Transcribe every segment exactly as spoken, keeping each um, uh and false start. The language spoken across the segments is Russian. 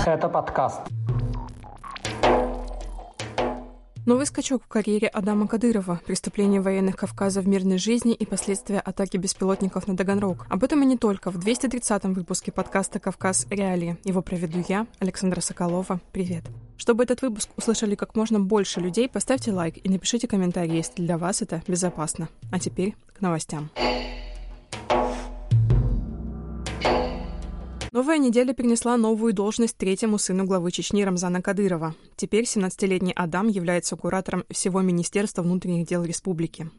Это подкаст. Новый скачок в карьере Адама Кадырова, преступления военных Кавказа в мирной жизни и последствия атаки беспилотников на Таганрог. Об этом и не только в двести тридцатом выпуске подкаста «Кавказ. Реалии». Его проведу я, Александра Соколова. Привет. Чтобы этот выпуск услышали как можно больше людей, поставьте лайк и напишите комментарий, если для вас это безопасно. А теперь к новостям. Новая неделя принесла новую должность третьему сыну главы Чечни Рамзана Кадырова. Теперь семнадцатилетний Адам является куратором всего Министерства внутренних дел республики.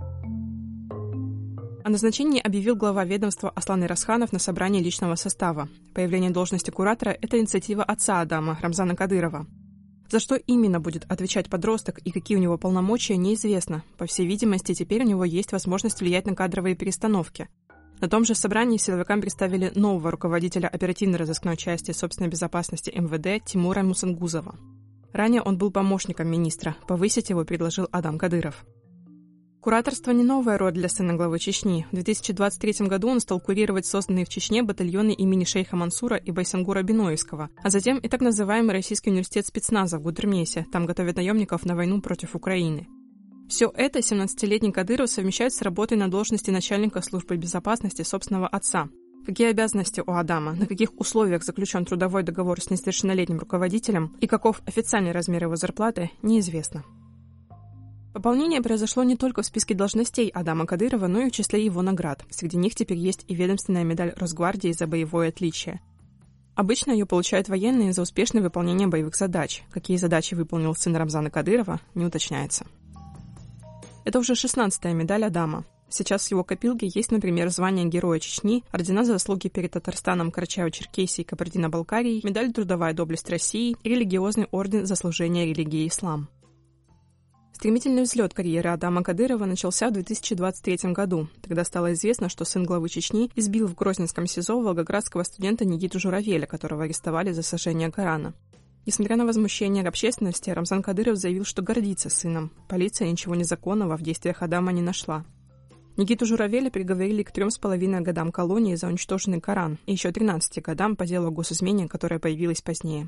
О назначении объявил глава ведомства Аслан Ирасханов на собрании личного состава. Появление должности куратора – это инициатива отца Адама, Рамзана Кадырова. За что именно будет отвечать подросток и какие у него полномочия, неизвестно. По всей видимости, теперь у него есть возможность влиять на кадровые перестановки. На том же собрании силовикам представили нового руководителя оперативно-розыскной части собственной безопасности эм вэ дэ Тимура Мусангузова. Ранее он был помощником министра, повысить его предложил Адам Кадыров. Кураторство не новая роль для сына главы Чечни. В две тысячи двадцать третьем году он стал курировать созданные в Чечне батальоны имени шейха Мансура и Байсангура Биноевского, а затем и так называемый Российский университет спецназа в Гудермесе, там готовят наемников на войну против Украины. Все это семнадцатилетний Кадыров совмещает с работой на должности начальника службы безопасности собственного отца. Какие обязанности у Адама, на каких условиях заключен трудовой договор с несовершеннолетним руководителем и каков официальный размер его зарплаты, неизвестно. Пополнение произошло не только в списке должностей Адама Кадырова, но и в числе его наград. Среди них теперь есть и ведомственная медаль Росгвардии за боевое отличие. Обычно ее получают военные за успешное выполнение боевых задач. Какие задачи выполнил сын Рамзана Кадырова, не уточняется. Это уже шестнадцатая медаль Адама. Сейчас в его копилке есть, например, звание Героя Чечни, ордена за заслуги перед Татарстаном, Карачаево-Черкесией и Кабардино-Балкарией, медаль Трудовая доблесть России и религиозный орден за служение религии ислам. Стремительный взлет карьеры Адама Кадырова начался в две тысячи двадцать третьем году. Тогда стало известно, что сын главы Чечни избил в Грозненском СИЗО волгоградского студента Никиту Журавеля, которого арестовали за сожжение Корана. Несмотря на возмущение общественности, Рамзан Кадыров заявил, что гордится сыном. Полиция ничего незаконного в действиях Адама не нашла. Никиту Журавеля приговорили к трем с половиной годам колонии за уничтоженный Коран и еще тринадцати годам по делу о госизмене, которое появилось позднее.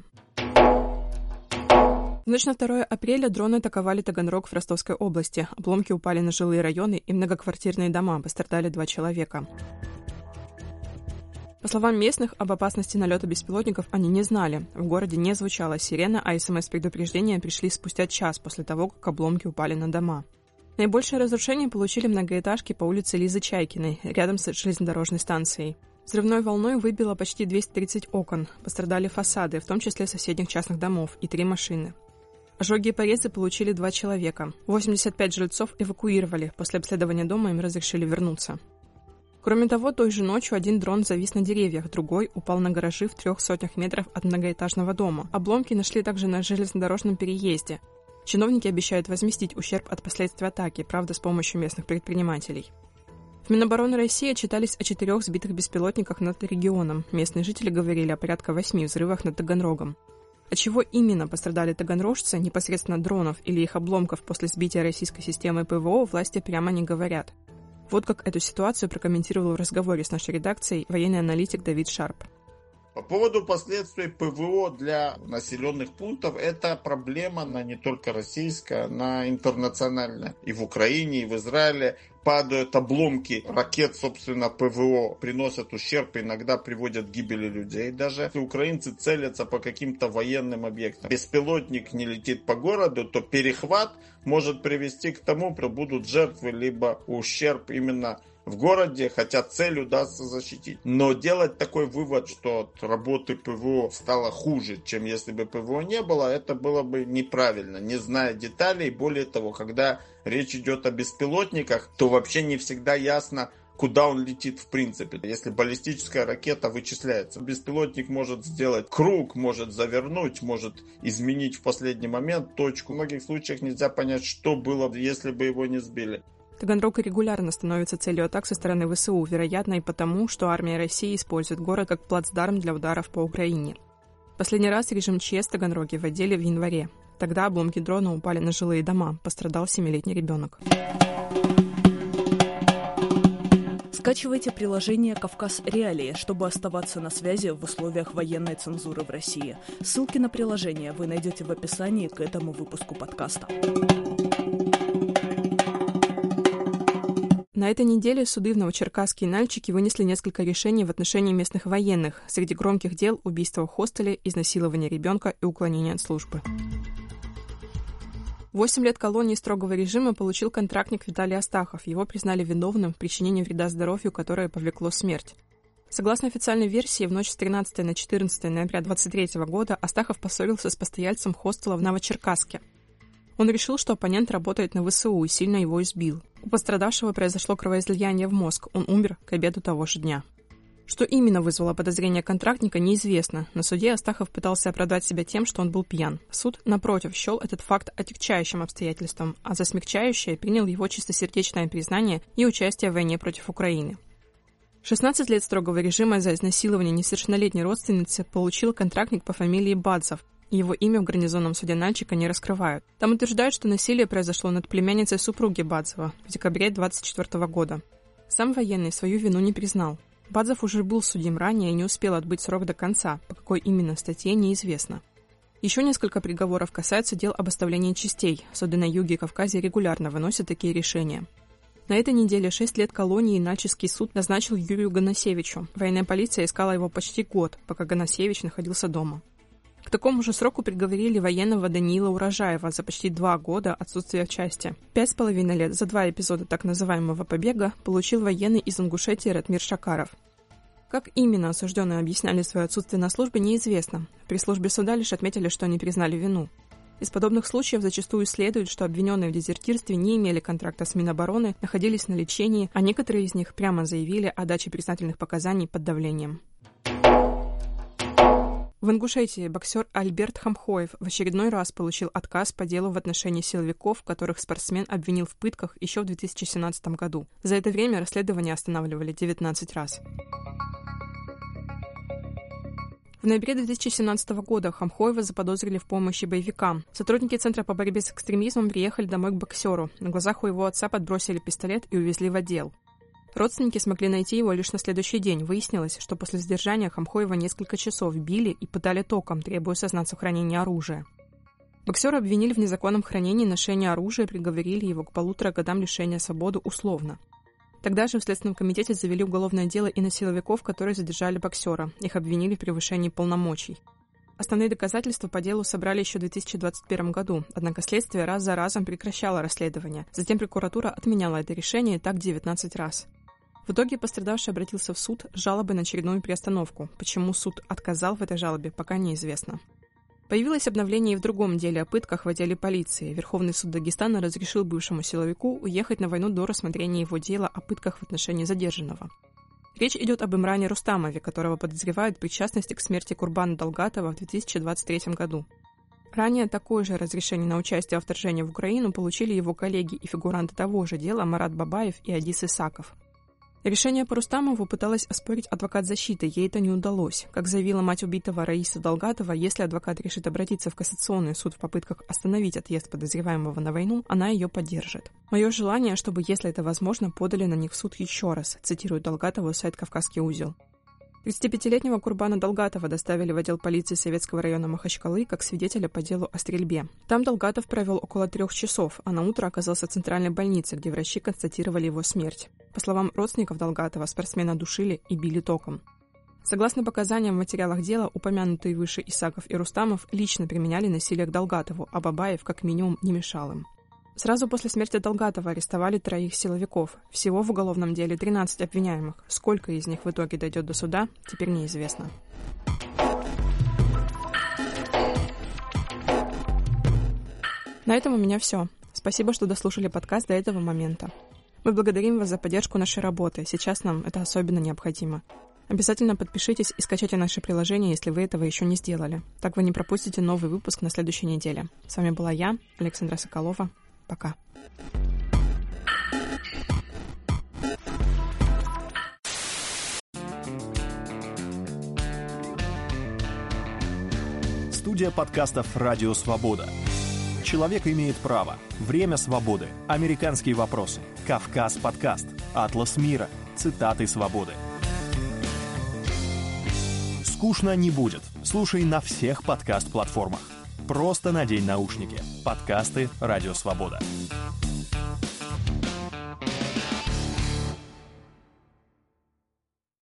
В ночь на второе апреля дроны атаковали Таганрог в Ростовской области. Обломки упали на жилые районы и многоквартирные дома, пострадали два человека. По словам местных, об опасности налета беспилотников они не знали. В городе не звучала сирена, а СМС-предупреждения пришли спустя час после того, как обломки упали на дома. Наибольшее разрушение получили многоэтажки по улице Лизы Чайкиной, рядом с железнодорожной станцией. Взрывной волной выбило почти двести тридцать окон, пострадали фасады, в том числе соседних частных домов, и три машины. Ожоги и порезы получили два человека. восемьдесят пять жильцов эвакуировали, после обследования дома им разрешили вернуться. Кроме того, той же ночью один дрон завис на деревьях, другой упал на гаражи в трех сотнях метров от многоэтажного дома. Обломки нашли также на железнодорожном переезде. Чиновники обещают возместить ущерб от последствий атаки, правда, с помощью местных предпринимателей. В Минобороны России отчитались о четырех сбитых беспилотниках над регионом. Местные жители говорили о порядка восьми взрывах над Таганрогом. От чего именно пострадали таганрожцы, непосредственно дронов или их обломков после сбития российской системы ПВО, власти прямо не говорят. Вот как эту ситуацию прокомментировал в разговоре с нашей редакцией военный аналитик Давид Шарп. По поводу последствий ПВО для населенных пунктов, это проблема она не только российская, она интернациональная. И в Украине, и в Израиле падают обломки ракет, собственно, ПВО, приносят ущерб, иногда приводят к гибели людей. Даже если украинцы целятся по каким-то военным объектам, беспилотник не летит по городу, то перехват может привести к тому, что будут жертвы, либо ущерб именно в городе, хотя цель удастся защитить. Но делать такой вывод, что от работы ПВО стало хуже, чем если бы ПВО не было, это было бы неправильно, не зная деталей. Более того, когда речь идет о беспилотниках, то вообще не всегда ясно, куда он летит в принципе. Если баллистическая ракета вычисляется, беспилотник может сделать круг, может завернуть, может изменить в последний момент точку. В многих случаях нельзя понять, что было, если бы его не сбили. Таганрог регулярно становится целью атак со стороны ВСУ, вероятно и потому, что армия России использует город как плацдарм для ударов по Украине. Последний раз режим ЧС в Таганроге вводили в январе. Тогда обломки дрона упали на жилые дома, пострадал семилетний ребенок. Скачивайте приложение «Кавказ Реалии», чтобы оставаться на связи в условиях военной цензуры в России. Ссылки на приложение вы найдете в описании к этому выпуску подкаста. На этой неделе суды в Новочеркасске и Нальчике вынесли несколько решений в отношении местных военных. Среди громких дел – убийство в хостеле, изнасилование ребенка и уклонение от службы. Восемь лет колонии строгого режима получил контрактник Виталий Астахов. Его признали виновным в причинении вреда здоровью, которое повлекло смерть. Согласно официальной версии, в ночь с тринадцатого на четырнадцатое ноября две тысячи двадцать третьего года Астахов поссорился с постояльцем хостела в Новочеркасске. Он решил, что оппонент работает на ВСУ и сильно его избил. У пострадавшего произошло кровоизлияние в мозг. Он умер к обеду того же дня. Что именно вызвало подозрение контрактника, неизвестно. На суде Астахов пытался оправдать себя тем, что он был пьян. Суд, напротив, счел этот факт отягчающим обстоятельством, а за смягчающее принял его чистосердечное признание и участие в войне против Украины. шестнадцать лет строгого режима за изнасилование несовершеннолетней родственницы получил контрактник по фамилии Бадзов. Его имя в гарнизонном суде Нальчика не раскрывают. Там утверждают, что насилие произошло над племянницей супруги Бадзова в декабре двадцать четвёртого года. Сам военный свою вину не признал. Бадзов уже был судим ранее и не успел отбыть срок до конца, по какой именно статье неизвестно. Еще несколько приговоров касаются дел об оставлении частей. Суды на юге и Кавказе регулярно выносят такие решения. На этой неделе шесть лет колонии Нальчикский суд назначил Юрию Ганасевичу. Военная полиция искала его почти год, пока Ганасевич находился дома. К такому же сроку приговорили военного Даниила Урожаева за почти два года отсутствия в части. Пять с половиной лет за два эпизода так называемого побега получил военный из Ингушетии Ратмир Шакаров. Как именно осужденные объясняли свое отсутствие на службе, неизвестно. При службе суда лишь отметили, что они признали вину. Из подобных случаев зачастую следует, что обвиненные в дезертирстве не имели контракта с Минобороны, находились на лечении, а некоторые из них прямо заявили о даче признательных показаний под давлением. В Ингушетии боксер Альберт Хамхоев в очередной раз получил отказ по делу в отношении силовиков, которых спортсмен обвинил в пытках еще в две тысячи семнадцатом году. За это время расследование останавливали девятнадцать раз. В ноябре две тысячи семнадцатого года Хамхоева заподозрили в помощи боевикам. Сотрудники Центра по борьбе с экстремизмом приехали домой к боксеру. На глазах у его отца подбросили пистолет и увезли в отдел. Родственники смогли найти его лишь на следующий день. Выяснилось, что после задержания Хамхоева несколько часов били и пытали током, требуя сознаться в хранении оружия. Боксера обвинили в незаконном хранении и ношении оружия и приговорили его к полутора годам лишения свободы условно. Тогда же в Следственном комитете завели уголовное дело и на силовиков, которые задержали боксера. Их обвинили в превышении полномочий. Основные доказательства по делу собрали еще в две тысячи двадцать первом году, однако следствие раз за разом прекращало расследование. Затем прокуратура отменяла это решение, и так девятнадцать раз. В итоге пострадавший обратился в суд с жалобой на очередную приостановку. Почему суд отказал в этой жалобе, пока неизвестно. Появилось обновление и в другом деле о пытках в отделе полиции. Верховный суд Дагестана разрешил бывшему силовику уехать на войну до рассмотрения его дела о пытках в отношении задержанного. Речь идет об Имране Рустамове, которого подозревают в причастности к смерти Курбана Далгатова в две тысячи двадцать третьем году. Ранее такое же разрешение на участие во вторжении в Украину получили его коллеги и фигуранты того же дела Марат Бабаев и Адис Исаков. Решение по Рустамову пыталась оспорить адвокат защиты, ей это не удалось. Как заявила мать убитого Раиса Далгатова, если адвокат решит обратиться в кассационный суд в попытках остановить отъезд подозреваемого на войну, она ее поддержит. Мое желание, чтобы, если это возможно, подали на них в суд еще раз, цитирует Далгатову сайт «Кавказский узел». тридцатипятилетнего Курбана Далгатова доставили в отдел полиции Советского района Махачкалы как свидетеля по делу о стрельбе. Там Далгатов провел около трех часов, а на утро оказался в центральной больнице, где врачи констатировали его смерть. По словам родственников Далгатова, спортсмена душили и били током. Согласно показаниям в материалах дела, упомянутые выше Исаков и Рустамов лично применяли насилие к Далгатову, а Бабаев как минимум не мешал им. Сразу после смерти Далгатова арестовали троих силовиков. Всего в уголовном деле тринадцать обвиняемых. Сколько из них в итоге дойдет до суда, теперь неизвестно. На этом у меня все. Спасибо, что дослушали подкаст до этого момента. Мы благодарим вас за поддержку нашей работы. Сейчас нам это особенно необходимо. Обязательно подпишитесь и скачайте наше приложение, если вы этого еще не сделали. Так вы не пропустите новый выпуск на следующей неделе. С вами была я, Александра Соколова. Пока. Студия подкастов «Радио Свобода». Человек имеет право. Время свободы. Американские вопросы. Кавказ подкаст. Атлас мира. Цитаты свободы. Скучно не будет. Слушай на всех подкаст-платформах. Просто надень наушники. Подкасты «Радио Свобода».